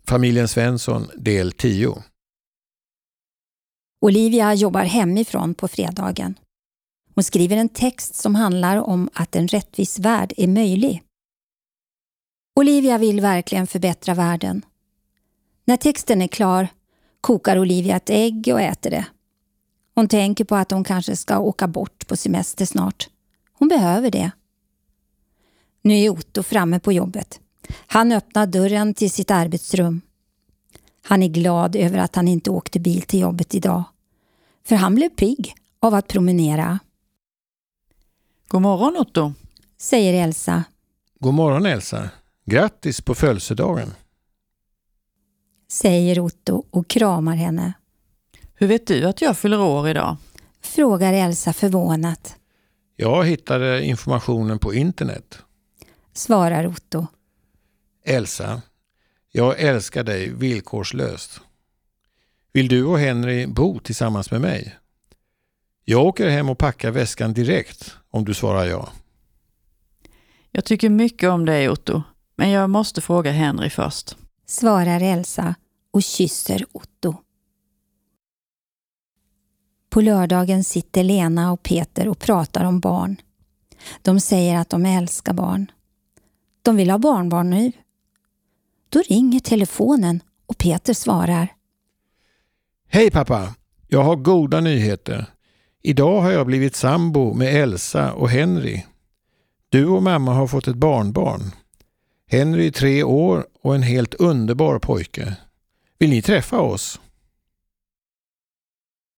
Familjen Svensson del 10. Olivia jobbar hemifrån på fredagen. Hon skriver en text som handlar om att en rättvis värld är möjlig. Olivia vill verkligen förbättra världen. När texten är klar kokar Olivia ett ägg och äter det. Hon tänker på att hon kanske ska åka bort på semester snart. Hon behöver det. Nu är Otto framme på jobbet. Han öppnar dörren till sitt arbetsrum. Han är glad över att han inte åkte bil till jobbet idag. För han blev pigg av att promenera. God morgon Otto, säger Elsa. God morgon Elsa. Grattis på födelsedagen. Säger Otto och kramar henne. Hur vet du att jag fyller år idag? Frågar Elsa förvånat. Jag hittade informationen på internet. Svarar Otto. Elsa, jag älskar dig villkorslöst. Vill du och Henry bo tillsammans med mig? Jag åker hem och packar väskan direkt om du svarar ja. Jag tycker mycket om dig Otto, men jag måste fråga Henry först. Svarar Elsa och kysser Otto. På lördagen sitter Lena och Peter och pratar om barn. De säger att de älskar barn. De vill ha barnbarn nu. Då ringer telefonen och Peter svarar. Hej pappa, jag har goda nyheter. Idag har jag blivit sambo med Elsa och Henry. Du och mamma har fått ett barnbarn. Henry är 3 år och en helt underbar pojke. Vill ni träffa oss?